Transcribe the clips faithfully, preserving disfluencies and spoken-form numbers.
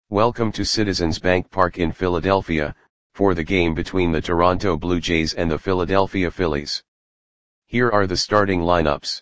Welcome to Citizens Bank Park in Philadelphia, for the game between the Toronto Blue Jays and the Philadelphia Phillies. Here are the starting lineups.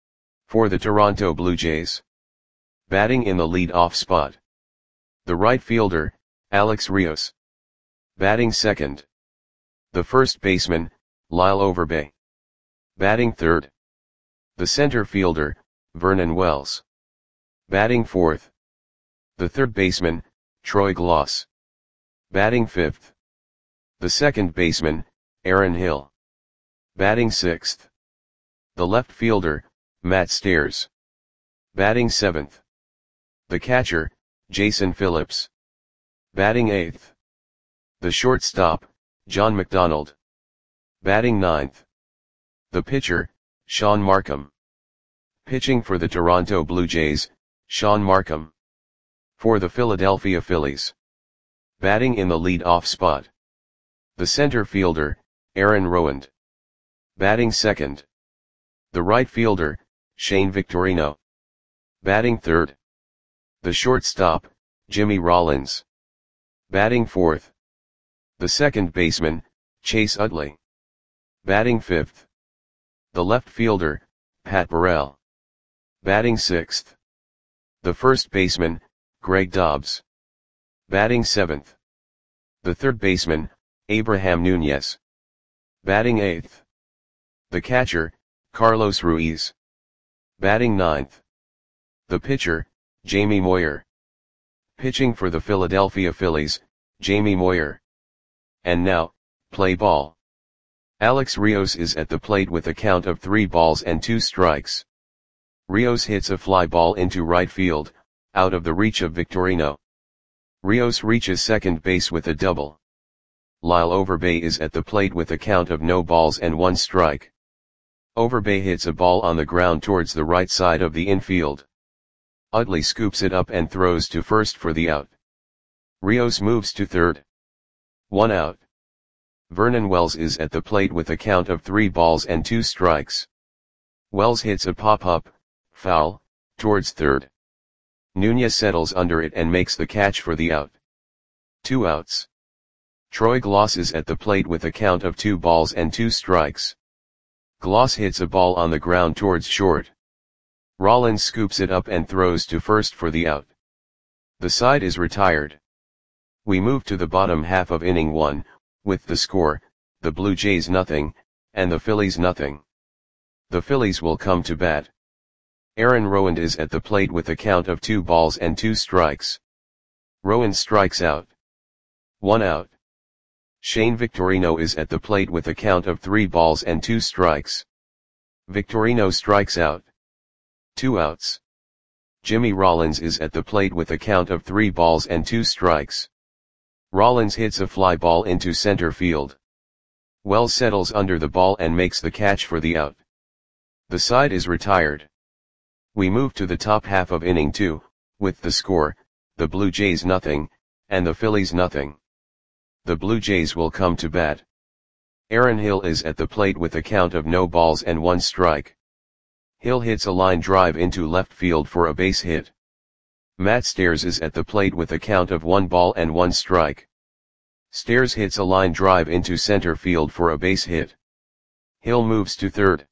For the Toronto Blue Jays. Batting in the lead-off spot. The right fielder, Alex Rios. Batting second. The first baseman, Lyle Overbay. Batting third. The center fielder, Vernon Wells. Batting fourth. The third baseman, Troy Glaus. Batting fifth. The second baseman, Aaron Hill. Batting sixth. The left fielder, Matt Stairs. Batting seventh. The catcher, Jason Phillips. Batting eighth. The shortstop, John McDonald. Batting ninth. The pitcher, Sean Markham. Pitching for the Toronto Blue Jays, Sean Markham. For the Philadelphia Phillies. Batting in the lead-off spot. The center fielder, Aaron Rowand. Batting second. The right fielder, Shane Victorino. Batting third. The shortstop, Jimmy Rollins. Batting fourth. The second baseman, Chase Utley. Batting fifth. The left fielder, Pat Burrell. Batting sixth. The first baseman, Greg Dobbs. Batting seventh. The third baseman, Abraham Nunez. Batting eighth. The catcher, Carlos Ruiz. Batting ninth. The pitcher, Jamie Moyer. Pitching for the Philadelphia Phillies, Jamie Moyer. And now, play ball. Alex Rios is at the plate with a count of three balls and two strikes. Rios hits a fly ball into right field, out of the reach of Victorino. Rios reaches second base with a double. Lyle Overbay is at the plate with a count of no balls and one strike. Overbay hits a ball on the ground towards the right side of the infield. Utley scoops it up and throws to first for the out. Rios moves to third. One out. Vernon Wells is at the plate with a count of three balls and two strikes. Wells hits a pop-up, foul, towards third. Nunez settles under it and makes the catch for the out. Two outs. Troy Glaus is at the plate with a count of two balls and two strikes. Glaus hits a ball on the ground towards short. Rollins scoops it up and throws to first for the out. The side is retired. We move to the bottom half of inning one, with the score, the Blue Jays nothing, and the Phillies nothing. The Phillies will come to bat. Aaron Rowand is at the plate with a count of two balls and two strikes. Rowand strikes out. One out. Shane Victorino is at the plate with a count of three balls and two strikes. Victorino strikes out. Two outs. Jimmy Rollins is at the plate with a count of three balls and two strikes. Rollins hits a fly ball into center field. Wells settles under the ball and makes the catch for the out. The side is retired. We move to the top half of inning two, with the score, the Blue Jays nothing, and the Phillies nothing. The Blue Jays will come to bat. Aaron Hill is at the plate with a count of no balls and one strike. Hill hits a line drive into left field for a base hit. Matt Stairs is at the plate with a count of one ball and one strike. Stairs hits a line drive into center field for a base hit. Hill moves to third.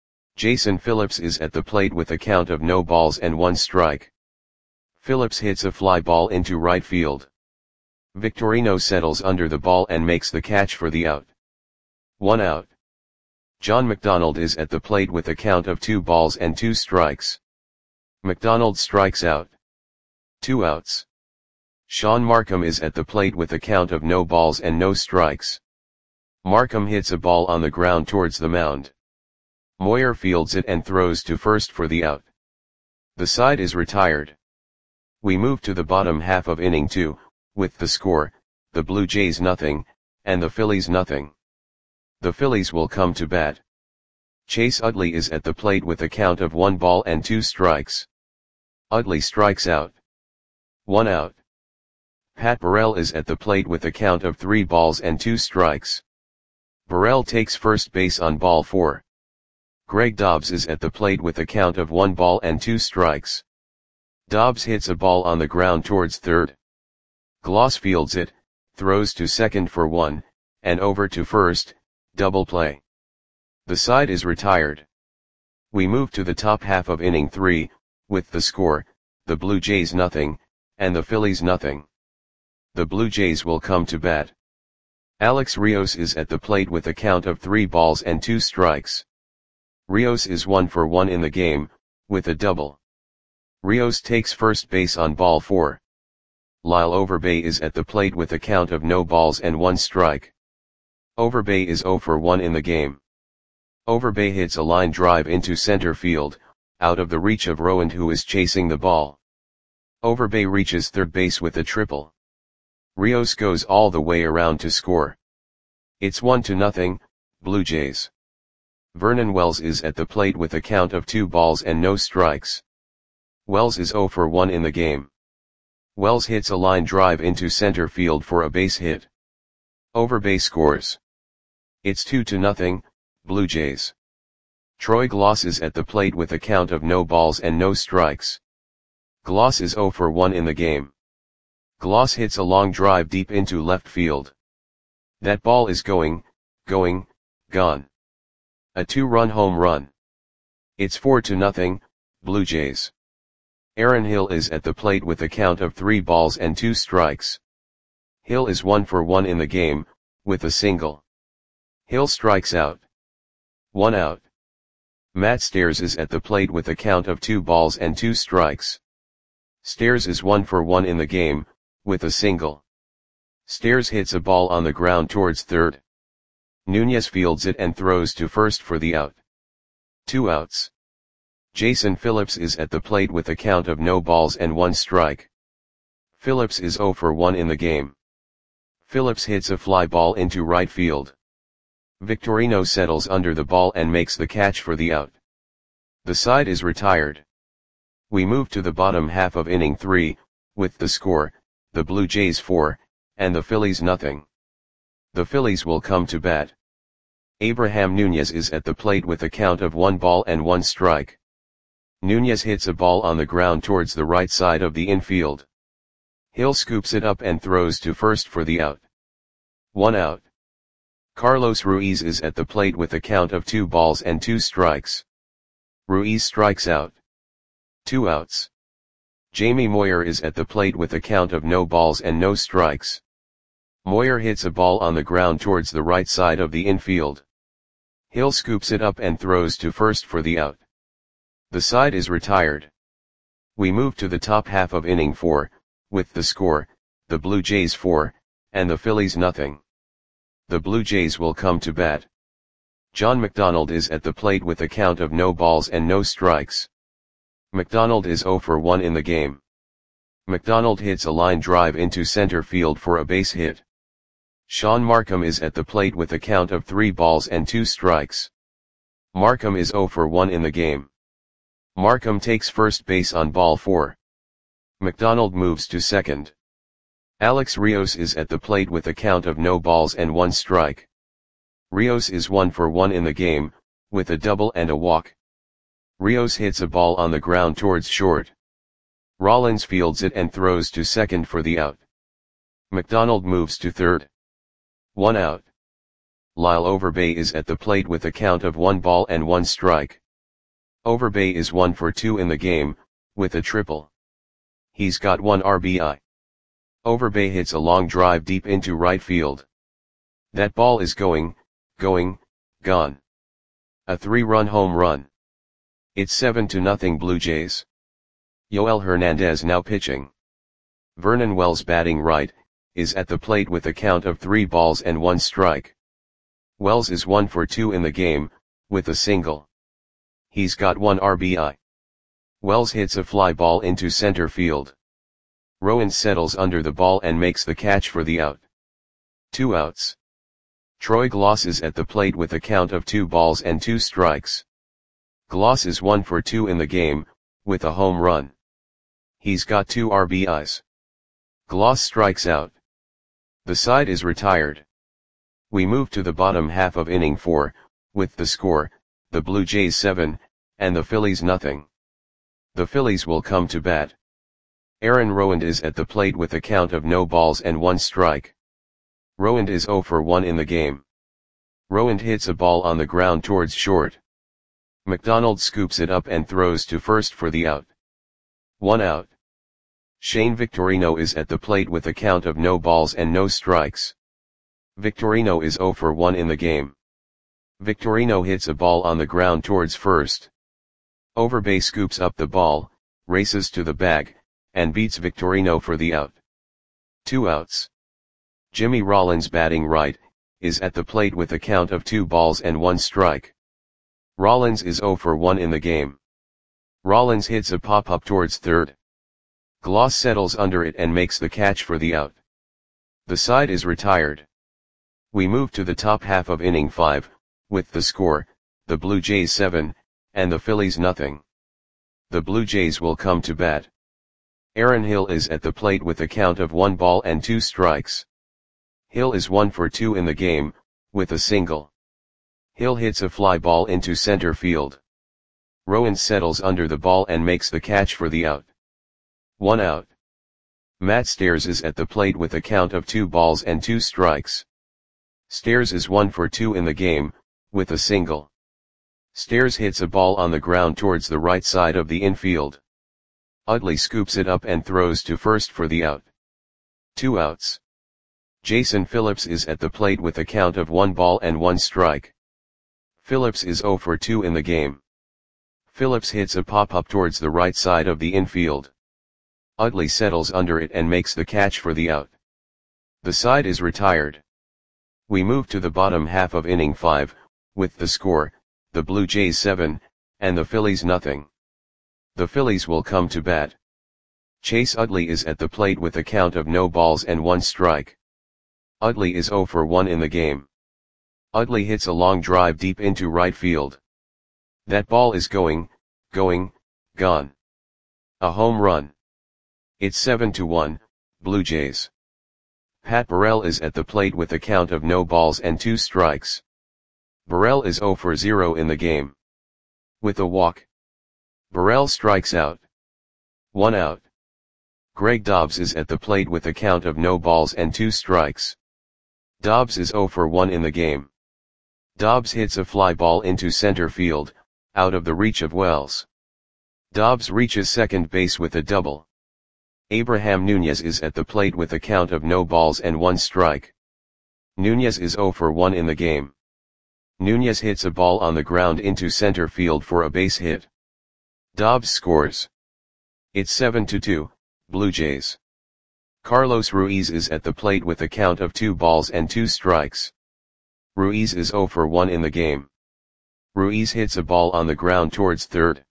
Jason Phillips is at the plate with a count of no balls and one strike. Phillips hits a fly ball into right field. Victorino settles under the ball and makes the catch for the out. One out. John McDonald is at the plate with a count of two balls and two strikes. McDonald strikes out. Two outs. Sean Markham is at the plate with a count of no balls and no strikes. Markham hits a ball on the ground towards the mound. Moyer fields it and throws to first for the out. The side is retired. We move to the bottom half of inning two, with the score, the Blue Jays nothing, and the Phillies nothing. The Phillies will come to bat. Chase Utley is at the plate with a count of one ball and two strikes. Utley strikes out. One out. Pat Burrell is at the plate with a count of three balls and two strikes. Burrell takes first base on ball four. Greg Dobbs is at the plate with a count of one ball and two strikes. Dobbs hits a ball on the ground towards third. Gloss fields it, throws to second for one, and over to first, double play. The side is retired. We move to the top half of inning three, with the score, the Blue Jays nothing, and the Phillies nothing. The Blue Jays will come to bat. Alex Rios is at the plate with a count of three balls and two strikes. Rios is one for one in the game, with a double. Rios takes first base on ball four. Lyle Overbay is at the plate with a count of no balls and one strike. Overbay is zero for one in the game. Overbay hits a line drive into center field, out of the reach of Rowand, who is chasing the ball. Overbay reaches third base with a triple. Rios goes all the way around to score. It's one to nothing, Blue Jays. Vernon Wells is at the plate with a count of two balls and no strikes. Wells is zero for one in the game. Wells hits a line drive into center field for a base hit. Overbay scores. It's two to nothing, Blue Jays. Troy Gloss is at the plate with a count of no balls and no strikes. Gloss is zero for one in the game. Gloss hits a long drive deep into left field. That ball is going, going, gone. A two-run home run. It's four to nothing, Blue Jays. Aaron Hill is at the plate with a count of three balls and two strikes. Hill is one for one in the game, with a single. Hill strikes out. One out. Matt Stairs is at the plate with a count of two balls and two strikes. Stairs is one for one in the game, with a single. Stairs hits a ball on the ground towards third. Nunez fields it and throws to first for the out. Two outs. Jason Phillips is at the plate with a count of no balls and one strike. Phillips is zero for one in the game. Phillips hits a fly ball into right field. Victorino settles under the ball and makes the catch for the out. The side is retired. We move to the bottom half of inning three, with the score, the Blue Jays four, and the Phillies nothing. The Phillies will come to bat. Abraham Nunez is at the plate with a count of one ball and one strike. Nunez hits a ball on the ground towards the right side of the infield. Hill scoops it up and throws to first for the out. One out. Carlos Ruiz is at the plate with a count of two balls and two strikes. Ruiz strikes out. Two outs. Jamie Moyer is at the plate with a count of no balls and no strikes. Moyer hits a ball on the ground towards the right side of the infield. Hill scoops it up and throws to first for the out. The side is retired. We move to the top half of inning four, with the score, the Blue Jays four, and the Phillies nothing. The Blue Jays will come to bat. John McDonald is at the plate with a count of no balls and no strikes. McDonald is zero for one in the game. McDonald hits a line drive into center field for a base hit. Sean Markham is at the plate with a count of three balls and two strikes. Markham is zero for one in the game. Markham takes first base on ball four. McDonald moves to second. Alex Rios is at the plate with a count of no balls and one strike. Rios is one for one in the game, with a double and a walk. Rios hits a ball on the ground towards short. Rollins fields it and throws to second for the out. McDonald moves to third. One out. Lyle Overbay is at the plate with a count of one ball and one strike. Overbay is one for two in the game, with a triple. He's got one R B I. Overbay hits a long drive deep into right field. That ball is going, going, gone. A three-run home run. It's seven to nothing Blue Jays. Yoel Hernandez now pitching. Vernon Wells batting right, is at the plate with a count of three balls and one strike. Wells is one for two in the game, with a single. He's got one R B I. Wells hits a fly ball into center field. Rowan settles under the ball and makes the catch for the out. Two outs. Troy Gloss is at the plate with a count of two balls and two strikes. Gloss is one for two in the game, with a home run. He's got two R B Is. Gloss strikes out. The side is retired. We move to the bottom half of inning four, with the score, the Blue Jays seven, and the Phillies nothing. The Phillies will come to bat. Aaron Rowand is at the plate with a count of no balls and one strike. Rowand is zero for one in the game. Rowand hits a ball on the ground towards short. McDonald scoops it up and throws to first for the out. One out. Shane Victorino is at the plate with a count of no balls and no strikes. Victorino is zero for one in the game. Victorino hits a ball on the ground towards first. Overbay scoops up the ball, races to the bag, and beats Victorino for the out. Two outs. Jimmy Rollins, batting right, is at the plate with a count of two balls and one strike. Rollins is zero for one in the game. Rollins hits a pop-up towards third. Gloss settles under it and makes the catch for the out. The side is retired. We move to the top half of inning five, with the score, the Blue Jays seven, and the Phillies nothing. The Blue Jays will come to bat. Aaron Hill is at the plate with a count of one ball and two strikes. Hill is one for two in the game, with a single. Hill hits a fly ball into center field. Rowand settles under the ball and makes the catch for the out. One out. Matt Stairs is at the plate with a count of two balls and two strikes. Stairs is one for two in the game, with a single. Stairs hits a ball on the ground towards the right side of the infield. Utley scoops it up and throws to first for the out. Two outs. Jason Phillips is at the plate with a count of one ball and one strike. Phillips is zero for two in the game. Phillips hits a pop-up towards the right side of the infield. Utley settles under it and makes the catch for the out. The side is retired. We move to the bottom half of inning five, with the score, the Blue Jays seven, and the Phillies nothing. The Phillies will come to bat. Chase Utley is at the plate with a count of no balls and one strike. Utley is zero for one in the game. Utley hits a long drive deep into right field. That ball is going, going, gone. A home run. It's seven to one, Blue Jays. Pat Burrell is at the plate with a count of no balls and two strikes. Burrell is zero for zero in the game. With a walk. Burrell strikes out. One out. Greg Dobbs is at the plate with a count of no balls and two strikes. Dobbs is zero for one in the game. Dobbs hits a fly ball into center field, out of the reach of Wells. Dobbs reaches second base with a double. Abraham Nunez is at the plate with a count of no balls and one strike. Nunez is zero for one in the game. Nunez hits a ball on the ground into center field for a base hit. Dobbs scores. It's seven to two, Blue Jays. Carlos Ruiz is at the plate with a count of two balls and two strikes. Ruiz is zero for one in the game. Ruiz hits a ball on the ground towards third.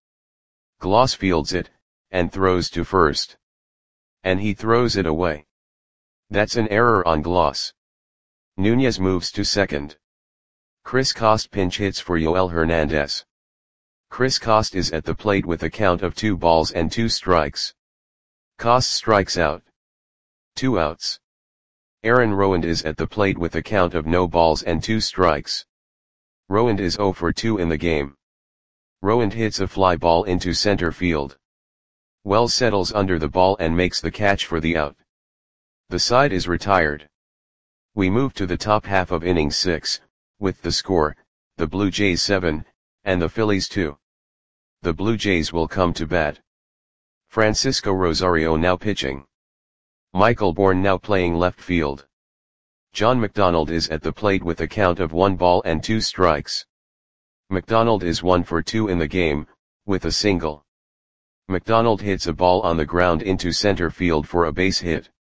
Gloss fields it, and throws to first. And he throws it away. That's an error on Gloss. Nunez moves to second. Chris Coste pinch hits for Yoel Hernandez. Chris Coste is at the plate with a count of two balls and two strikes. Coste strikes out. Two outs. Aaron Rowand is at the plate with a count of no balls and two strikes. Rowand is zero for two in the game. Rowand hits a fly ball into center field. Wells settles under the ball and makes the catch for the out. The side is retired. We move to the top half of inning six, with the score, the Blue Jays seven, and the Phillies two. The Blue Jays will come to bat. Francisco Rosario now pitching. Michael Bourne now playing left field. John McDonald is at the plate with a count of one ball and two strikes. McDonald is one for two in the game, with a single. McDonald hits a ball on the ground into center field for a base hit.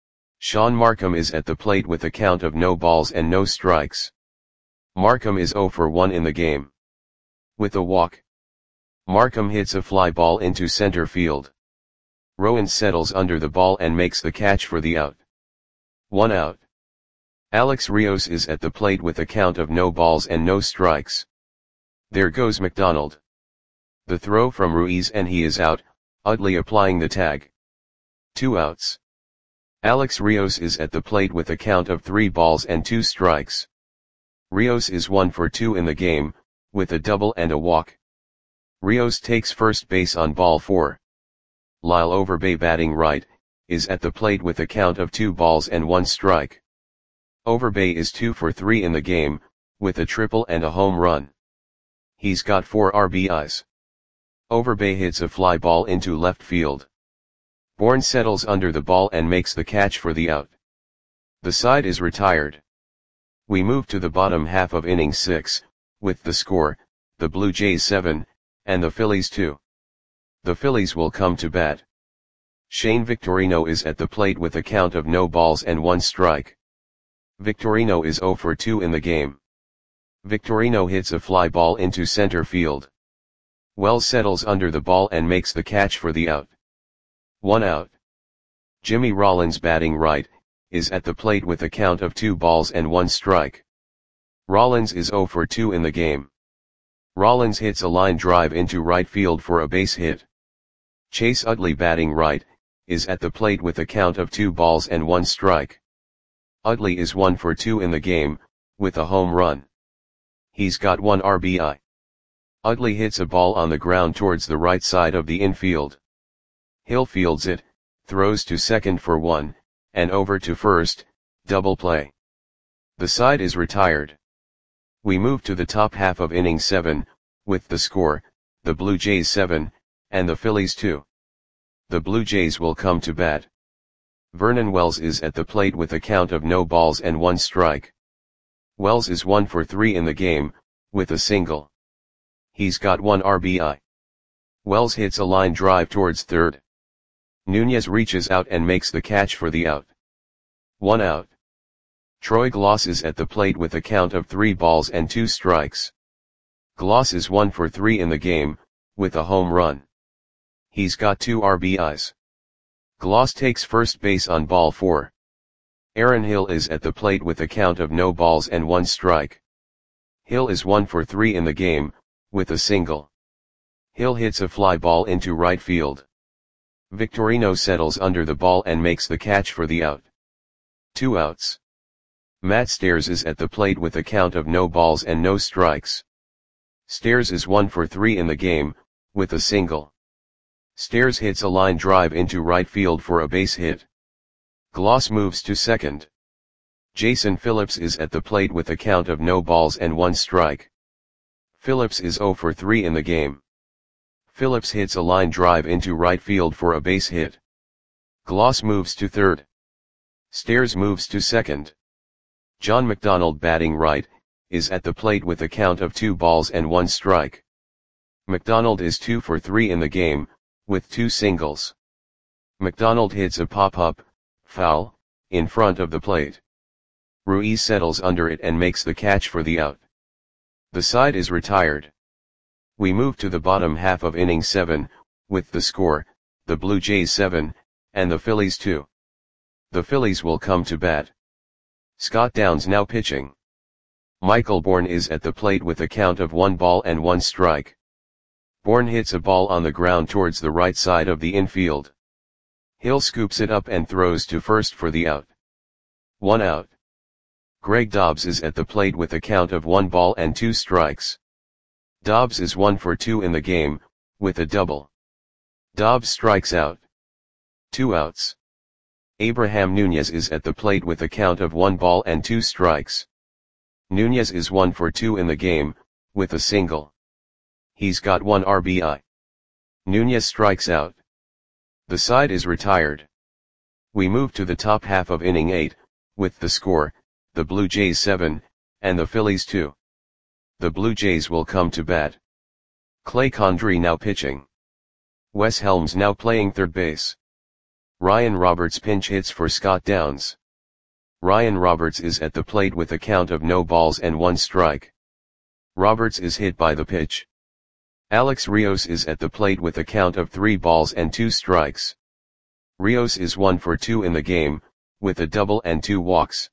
Sean Markham is at the plate with a count of no balls and no strikes. Markham is zero for one in the game. With a walk. Markham hits a fly ball into center field. Rowand settles under the ball and makes the catch for the out. One out. Alex Rios is at the plate with a count of no balls and no strikes. There goes McDonald. The throw from Ruiz and he is out, Utley applying the tag. Two outs. Alex Rios is at the plate with a count of three balls and two strikes. Rios is one for two in the game, with a double and a walk. Rios takes first base on ball four. Lyle Overbay batting right, is at the plate with a count of two balls and one strike. Overbay is two for three in the game, with a triple and a home run. He's got four R B Is. Overbay hits a fly ball into left field. Bourne settles under the ball and makes the catch for the out. The side is retired. We move to the bottom half of inning six, with the score, the Blue Jays seven, and the Phillies two. The Phillies will come to bat. Shane Victorino is at the plate with a count of no balls and one strike. Victorino is zero for two in the game. Victorino hits a fly ball into center field. Wells settles under the ball and makes the catch for the out. One out. Jimmy Rollins batting right, is at the plate with a count of two balls and one strike. Rollins is zero for two in the game. Rollins hits a line drive into right field for a base hit. Chase Utley batting right, is at the plate with a count of two balls and one strike. Utley is one for two in the game, with a home run. He's got one R B I. Utley hits a ball on the ground towards the right side of the infield. Hill fields it, throws to second for one, and over to first, double play. The side is retired. We move to the top half of inning seven, with the score, the Blue Jays seven, and the Phillies two. The Blue Jays will come to bat. Vernon Wells is at the plate with a count of no balls and one strike. Wells is one for three in the game, with a single. He's got one R B I. Wells hits a line drive towards third. Nunez reaches out and makes the catch for the out. One out. Troy Glaus is at the plate with a count of three balls and two strikes. Glaus is one for three in the game, with a home run. He's got two R B Is. Glaus takes first base on ball four. Aaron Hill is at the plate with a count of no balls and one strike. Hill is one for three in the game, with a single. Hill hits a fly ball into right field. Victorino settles under the ball and makes the catch for the out. Two outs. Matt Stairs is at the plate with a count of no balls and no strikes. Stairs is one for three in the game, with a single. Stairs hits a line drive into right field for a base hit. Glaus moves to second. Jason Phillips is at the plate with a count of no balls and one strike. Phillips is zero for three in the game. Phillips hits a line drive into right field for a base hit. Glaus moves to third. Stairs moves to second. John McDonald batting right, is at the plate with a count of two balls and one strike. McDonald is two for three in the game, with two singles. McDonald hits a pop-up, foul, in front of the plate. Ruiz settles under it and makes the catch for the out. The side is retired. We move to the bottom half of inning seven, with the score, the Blue Jays seven, and the Phillies two. The Phillies will come to bat. Scott Downs now pitching. Michael Bourne is at the plate with a count of one ball and one strike. Bourne hits a ball on the ground towards the right side of the infield. Hill scoops it up and throws to first for the out. One out. Greg Dobbs is at the plate with a count of one ball and two strikes. Dobbs is one for two in the game, with a double. Dobbs strikes out. Two outs. Abraham Nunez is at the plate with a count of one ball and two strikes. Nunez is one for two in the game, with a single. He's got one R B I. Nunez strikes out. The side is retired. We move to the top half of inning eight, with the score, the Blue Jays seven, and the Phillies two. The Blue Jays will come to bat. Clay Condrey now pitching. Wes Helms now playing third base. Ryan Roberts pinch hits for Scott Downs. Ryan Roberts is at the plate with a count of no balls and one strike. Roberts is hit by the pitch. Alex Rios is at the plate with a count of three balls and two strikes. Rios is one for two in the game, with a double and two walks.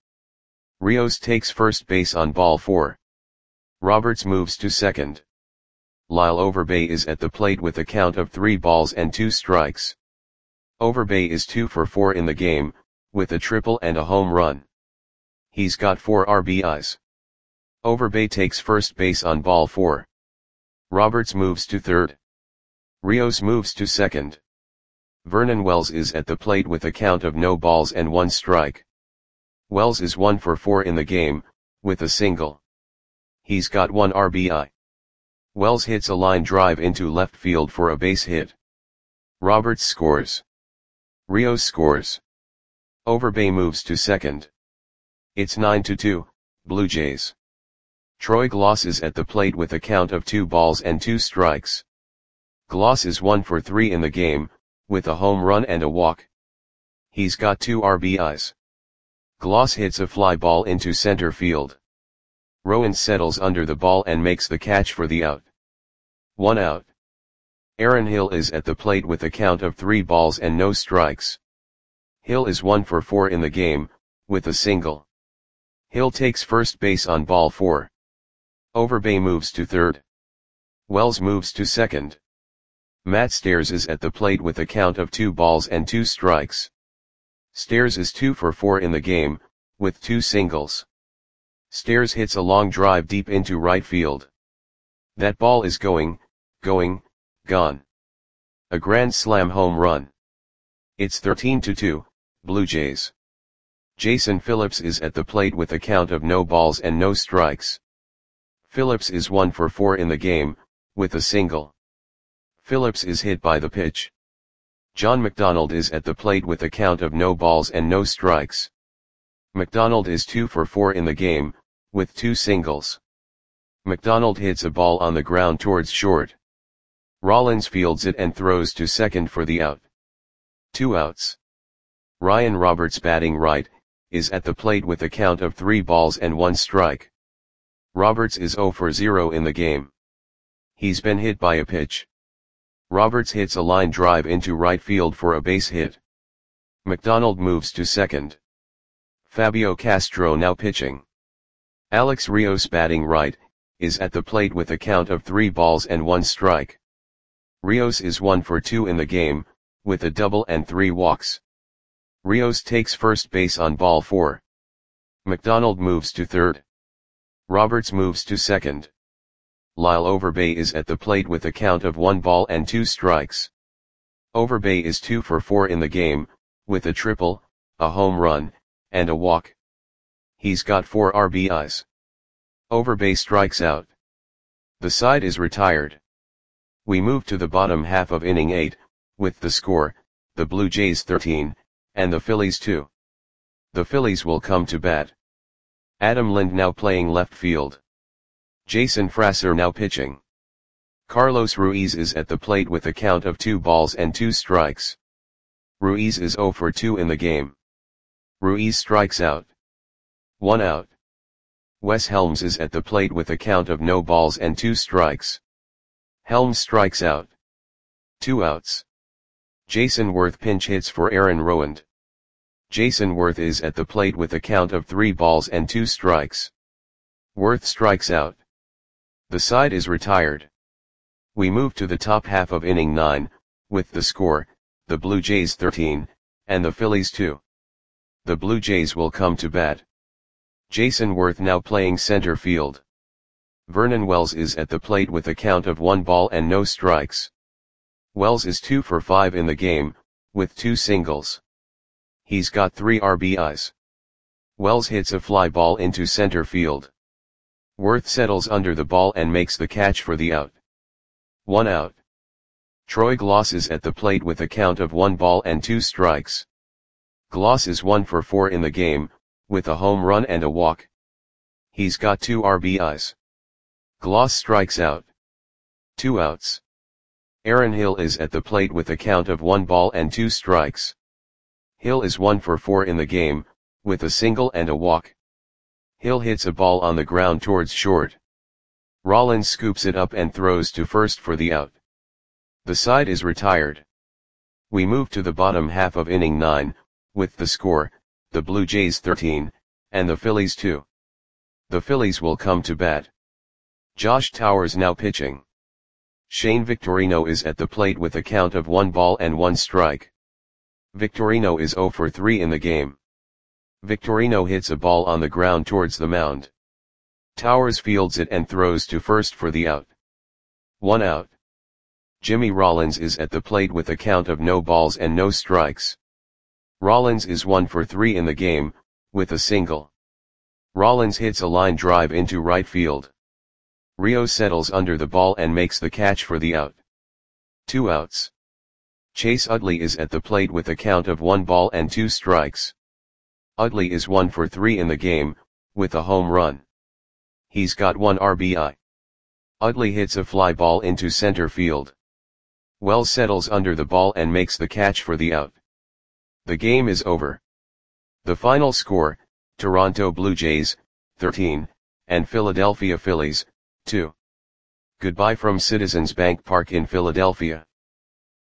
Rios takes first base on ball four. Roberts moves to second. Lyle Overbay is at the plate with a count of three balls and two strikes. Overbay is two for four in the game, with a triple and a home run. He's got four R B Is. Overbay takes first base on ball four. Roberts moves to third. Rios moves to second. Vernon Wells is at the plate with a count of no balls and one strike. Wells is one for four in the game, with a single. He's got one R B I. Wells hits a line drive into left field for a base hit. Roberts scores. Rios scores. Overbay moves to second. It's nine to two, Blue Jays. Troy Glaus is at the plate with a count of two balls and two strikes. Glaus is one for three in the game, with a home run and a walk. He's got two R B Is. Glaus hits a fly ball into center field. Rowan settles under the ball and makes the catch for the out. One out. Aaron Hill is at the plate with a count of three balls and no strikes. Hill is one for four in the game, with a single. Hill takes first base on ball four. Overbay moves to third. Wells moves to second. Matt Stairs is at the plate with a count of two balls and two strikes. Stairs is two for four in the game, with two singles. Stairs hits a long drive deep into right field. That ball is going, going, gone. A grand slam home run. It's thirteen to two, Blue Jays. Jason Phillips is at the plate with a count of no balls and no strikes. Phillips is one for four in the game, with a single. Phillips is hit by the pitch. John McDonald is at the plate with a count of no balls and no strikes. McDonald is two for four in the game, with two singles. McDonald hits a ball on the ground towards short. Rollins fields it and throws to second for the out. Two outs. Ryan Roberts, batting right, is at the plate with a count of three balls and one strike. Roberts is zero for zero in the game. He's been hit by a pitch. Roberts hits a line drive into right field for a base hit. McDonald moves to second. Fabio Castro now pitching. Alex Rios, batting right, is at the plate with a count of three balls and one strike. Rios is one for two in the game, with a double and three walks. Rios takes first base on ball four. McDonald moves to third. Roberts moves to second. Lyle Overbay is at the plate with a count of one ball and two strikes. Overbay is two for four in the game, with a triple, a home run, and a walk. He's got four R B Is. Overbay strikes out. The side is retired. We move to the bottom half of inning eight, with the score, the Blue Jays thirteen, and the Phillies two. The Phillies will come to bat. Adam Lind now playing left field. Jason Frasser now pitching. Carlos Ruiz is at the plate with a count of two balls and two strikes. Ruiz is zero for two in the game. Ruiz strikes out. One out. Wes Helms is at the plate with a count of no balls and two strikes. Helms strikes out. Two outs. Jason Worth pinch hits for Aaron Rowand. Jason Worth is at the plate with a count of three balls and two strikes. Worth strikes out. The side is retired. We move to the top half of inning nine, with the score, the Blue Jays thirteen, and the Phillies two. The Blue Jays will come to bat. Jason Worth now playing center field. Vernon Wells is at the plate with a count of one ball and no strikes. Wells is two for five in the game, with two singles. He's got three R B Is. Wells hits a fly ball into center field. Worth settles under the ball and makes the catch for the out. One out. Troy Glaus is at the plate with a count of one ball and two strikes. Glaus is one for four in the game, with a home run and a walk. He's got two R B Is. Glaus strikes out. Two outs. Aaron Hill is at the plate with a count of one ball and two strikes. Hill is one for four in the game, with a single and a walk. Hill hits a ball on the ground towards short. Rollins scoops it up and throws to first for the out. The side is retired. We move to the bottom half of inning nine, with the score, the Blue Jays thirteen, and the Phillies two. The Phillies will come to bat. Josh Towers now pitching. Shane Victorino is at the plate with a count of one ball and one strike. Victorino is zero for three in the game. Victorino hits a ball on the ground towards the mound. Towers fields it and throws to first for the out. One out. Jimmy Rollins is at the plate with a count of no balls and no strikes. Rollins is one for three in the game, with a single. Rollins hits a line drive into right field. Rio settles under the ball and makes the catch for the out. Two outs. Chase Utley is at the plate with a count of one ball and two strikes. Utley is one for three in the game, with a home run. He's got one R B I. Utley hits a fly ball into center field. Wells settles under the ball and makes the catch for the out. The game is over. The final score, Toronto Blue Jays, thirteen, and Philadelphia Phillies, two. Goodbye from Citizens Bank Park in Philadelphia.